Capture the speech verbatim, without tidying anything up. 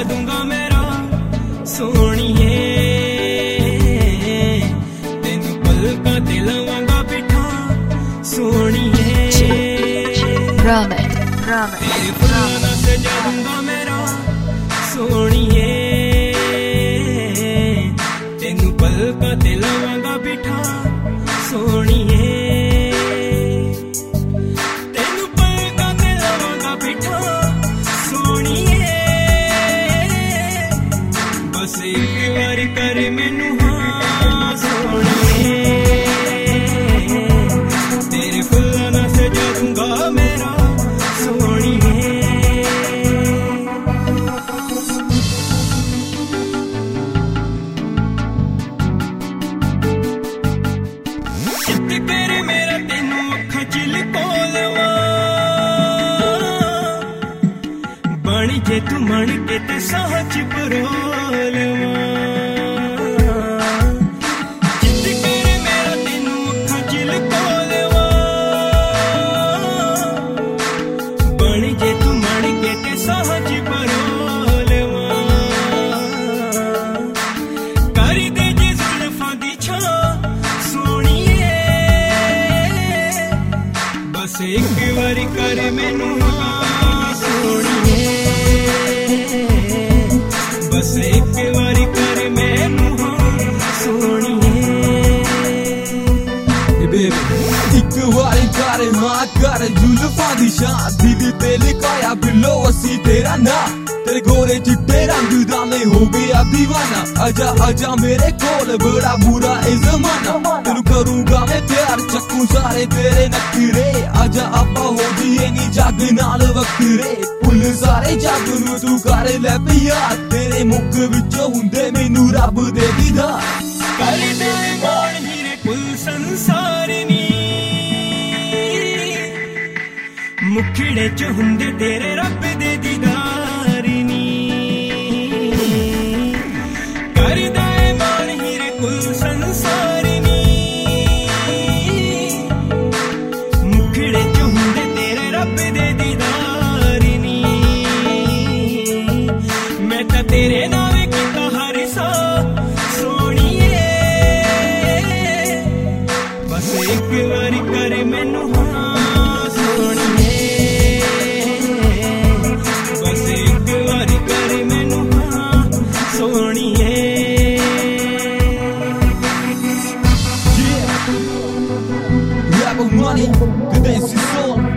दूंगा मेरा सोनिए, तेनू पलकां ते लवांगा बिठा सोनिए, तेरे फुल्लां नाल सजा दूंगा मेरा सोनिए, तेनू पलकां ते लवांगा बिठा सोनिए, तेनू पलकां ते लवांगा बिठा सोनिए, बस एक बारी कर मैनू हाँ सोनिए, तेरे फुल्लां नाल सजा दूंगा मेरा सोनिए। चित करे मेरा तेनू अखां च लुको लवां, बन जे तू मन के ते साह च परो लवां, चित करे मेरा तेनू अखां च लुको लवां, बन जे तू मन के ते साह च परो लवां, कर दे जे जुल्फां दी छां सोनिए, बस एक बारी कर मैनू हाँ सोनिए, बस एक बारी कर मैनू हाँ सोनिए। एक बारी कर हाँ कर जुल्फां दी छां, दिल ते लिखाया बिलो असी तेरा ना, तेरे गोरे चिट्टे रंग दा मैं हो गया दीवाना, आजा आजा मेरे कोल बड़ा बुरा ए जमाना, तेनू करूंगा मैं प्यार चक्कू सारे तेरे नखरे, आजा आपा हो जिए नी जग नाल वखरे, फुल सारे जग नू तू कर ले प्यार, तेरे मुख विचों हुंदे मैनू रब दे दीदार, कर दे मान हीरे कुल संसार नी, मुखड़े च हुंदे तेरे रब दे दीदार नी, कर दे मान हीरे कुल संसार नी, मुखड़े च हुंदे तेरे रब दे दीदार नी, मैं तां तेरे नाल कीता हर सा सोनिए, बस एक बारी कर मैनू हाँ सोनिए, बस एक बारी कर मैनू हाँ सोनिए। rap money, que tem esse som.